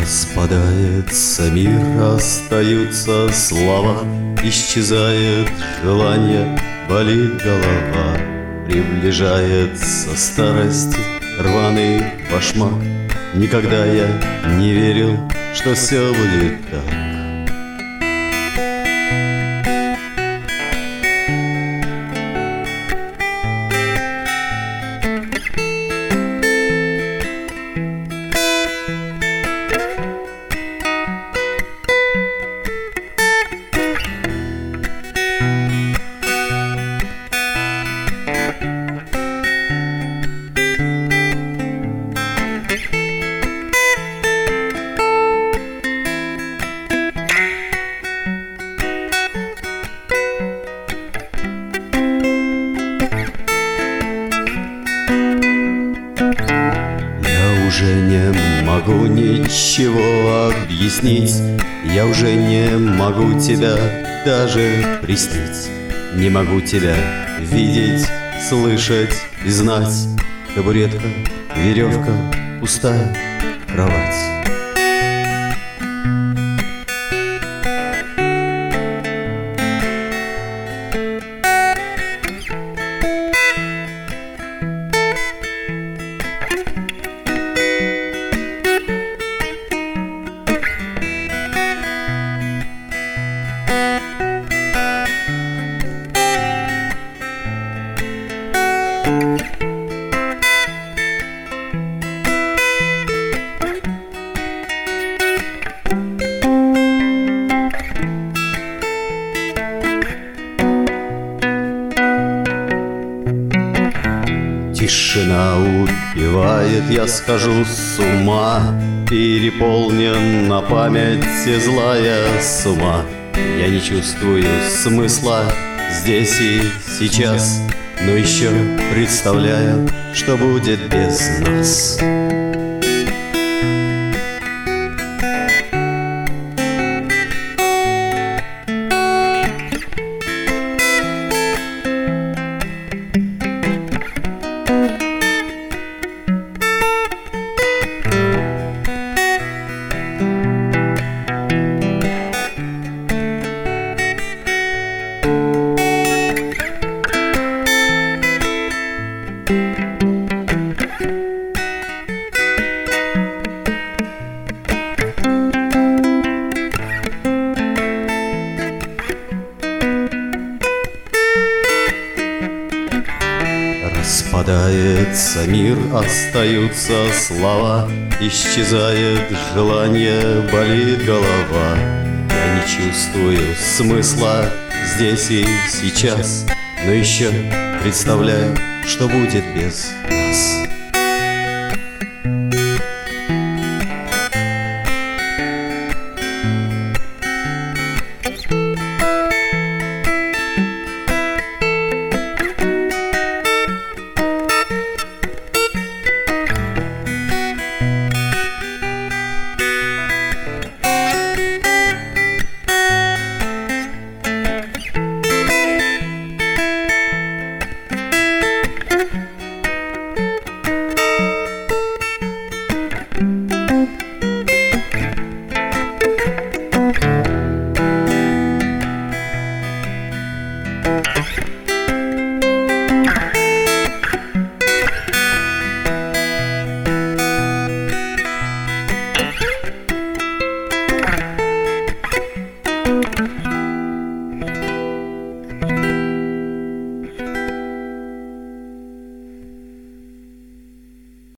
Распадается мир, остаются слова, исчезает желание, болит голова. Приближается старость, рваный башмак. Никогда я не верил, что все будет так. Уже не могу ничего объяснить, я уже не могу тебя даже приснить. Не могу тебя видеть, слышать и знать. Табуретка, веревка, пустая кровать. Тишина убивает, я схожу с ума, переполнен на памяти злая с ума. Я не чувствую смысла здесь и сейчас, но еще представляю, что будет без нас. Распадается мир, остаются слова, исчезает желание, болит голова. Я не чувствую смысла здесь и сейчас, но еще представляю, что будет без